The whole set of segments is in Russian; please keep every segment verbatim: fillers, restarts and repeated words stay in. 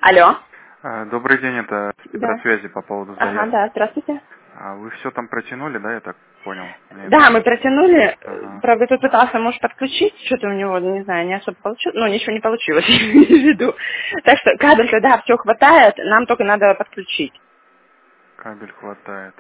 Алло. А, Добрый день, это Да. Петросвязи по поводу Ага, заявки. да, здравствуйте. А вы все там протянули, да, я так понял? Мне Да, это... мы протянули. Ага. Правда, тут пытался муж подключить, что-то у него, не знаю, не особо получилось. Ну, ничего не получилось, я имею в виду. Так что кабель, когда все хватает, нам только надо подключить. Кабель хватает.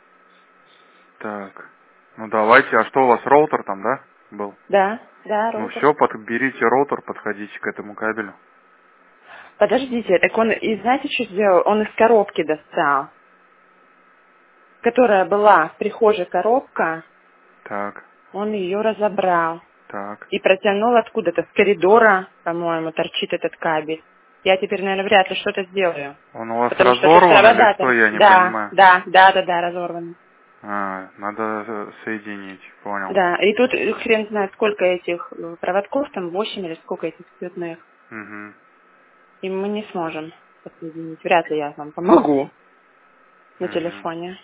Так. Ну давайте, а что у вас, роутер там, да, был? Да, да, Ну роутер. все, подберите роутер, подходите к этому кабелю. Подождите, так он, и знаете, что сделал? Он из коробки достал, которая была в прихожей коробка, Так, он ее разобрал. так. И протянул откуда-то, с коридора, по-моему, торчит этот кабель. Я теперь, наверное, вряд ли что-то сделаю. Он у вас Потому что тут разорван или провода-то... что, я не Да, понимаю. да, да, да, да, разорваны. А, надо э, соединить, понял. Да, и тут э, хрен знает, сколько этих э, проводков, там восемь или сколько этих цветных. Угу, И мы не сможем подсоединить. Вряд ли я вам помогу на угу, телефоне.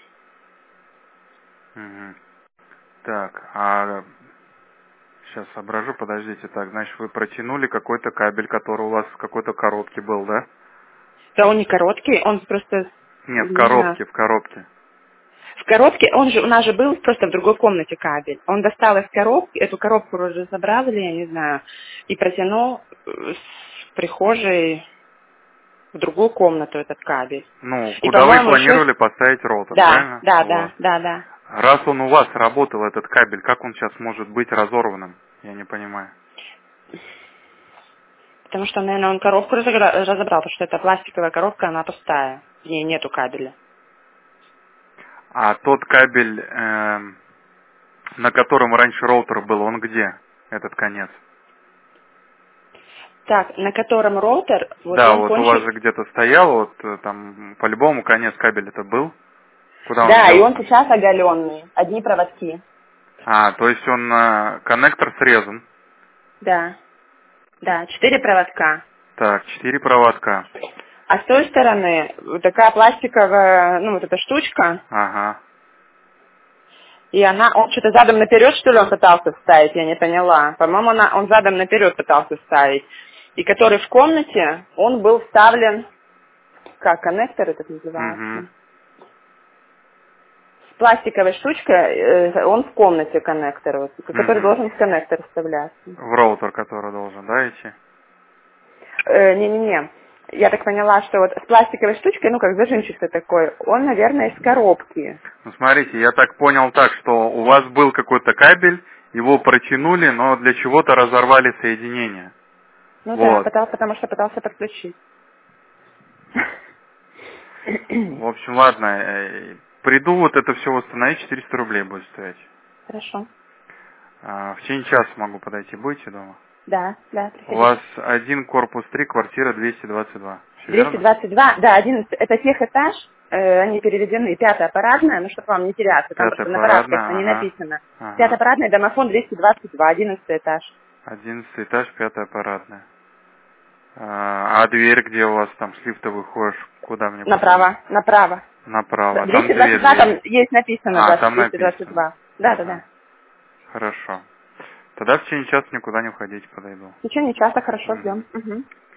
угу. Так, а сейчас соображу, подождите. Так, значит, вы протянули какой-то кабель, который у вас в какой-то коробке был, да? Да он не короткий, он просто, Нет, в не знаю, коробке, в коробке. в коробке, он же, у нас же был просто в другой комнате кабель. Он достал из коробки, эту коробку уже забрал или я не знаю, и протянул э, с прихожей в другую комнату этот кабель. Ну, И, куда вы по-моему, еще... планировали поставить роутер, Да, правильно? да, да, Вот. да, да. Раз он у вас работал, этот кабель, как он сейчас может быть разорванным? Я не понимаю. Потому что, наверное, он коробку разогра- разобрал, потому что это пластиковая коробка, она пустая. В ней нету кабеля. А тот кабель, эм, на котором раньше роутер был, он где? Этот конец? Так, на котором роутер, вот Да, он вот у вас же кончик... где-то стоял, вот э, там по-любому конец кабеля это был. Куда он Да, и он делся? сейчас оголенный. Одни проводки. А, то есть он, э, коннектор срезан. Да, да, четыре проводка. Так, четыре проводка. А с той стороны вот такая пластиковая, ну, вот эта штучка, Ага. и она, он что-то задом наперед, что ли, он пытался вставить, я не поняла. По-моему, она, он задом наперед пытался вставить. И который в комнате, он был вставлен, как коннектор этот Угу. называется, с пластиковой штучкой, э, он в комнате коннектор, вот, который Угу. должен в коннектор вставляться. В роутер, который должен, да, идти? Э, Не-не-не. Я так поняла, что вот с пластиковой штучкой, ну, как зажимчатый такой, он, наверное, из коробки. Ну, смотрите, я так понял так, что у вас был какой-то кабель, его протянули, но для чего-то разорвали соединение. Ну да, Вот. потому, потому что пытался подключить. В общем, ладно, э, приду вот это все восстановить, четыреста рублей будет стоить. Хорошо. А, в течение часа могу подойти, будете дома? Да, да, У вас приходите. один корпус три, квартира двести двадцать два. Все двести верно? двадцать два, да, одиннадцать, это техэтаж, э, они переведены, пятая парадная, ну, чтобы вам не теряться, там Пятая просто на парадках парадная, не ага. написано. Пятая Ага. парадная, домофон двести двадцать два, одиннадцатый этаж. Одиннадцатый этаж, пятая парадная. А, а дверь, где у вас там с лифта выходишь, куда мне потом? Направо, направо. Направо. Да, А там двести две двадцать два там двери. есть написано, А, да, там двести двадцать написано. два. Да, да, Ага. да. Хорошо. Тогда в течение часа никуда не уходить, подойду. Ничего, не часто, хорошо, Угу. ждем. Угу.